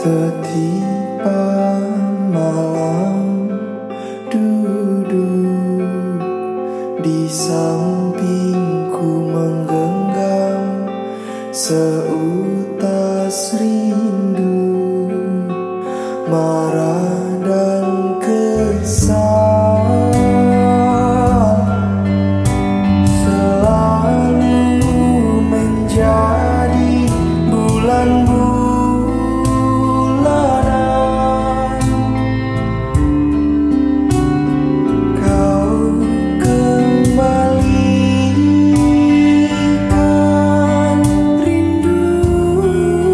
Ketipan malam duduk di sampingku menggenggam seutas rindu, marah dan kesal. Selalu menjadi bulan-bulanan kau kembalikan rindu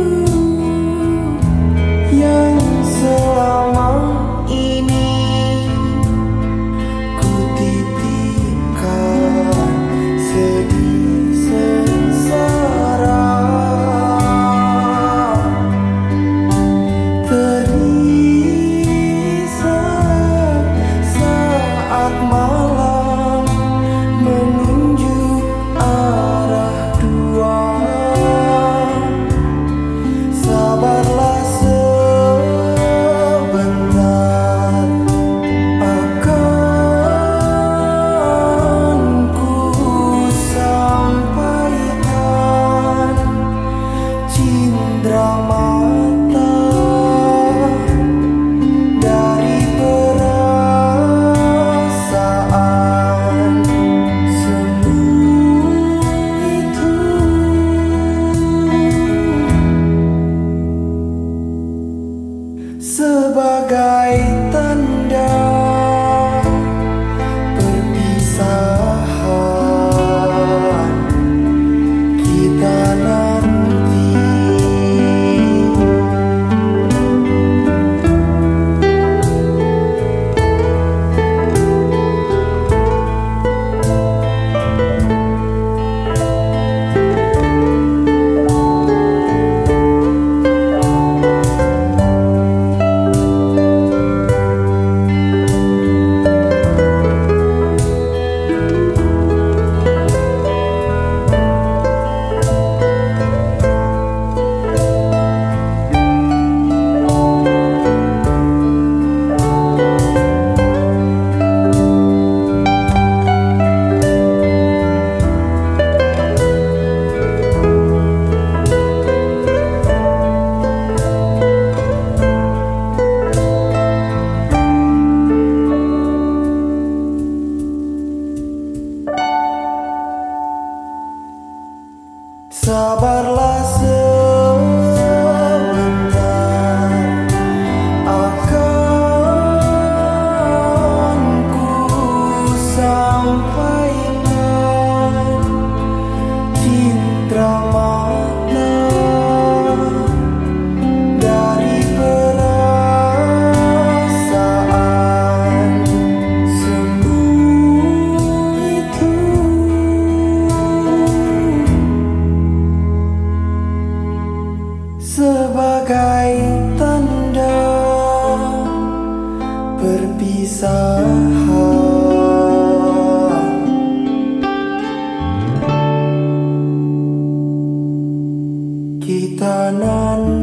yang selama ini ku titipkan sedih sengsara. Terisak saat malam menunjuk arah dua. Sabarlah sebentar, akan ku sampaikan cindera mata dari perasaan. Semua itu sebagai tanda perpisahan kita nanti. Sabarlah sebentar, akan ku sampaikan cindera mata dari perasaan. Semua itu sebagai tanda perpisahan kita nanti.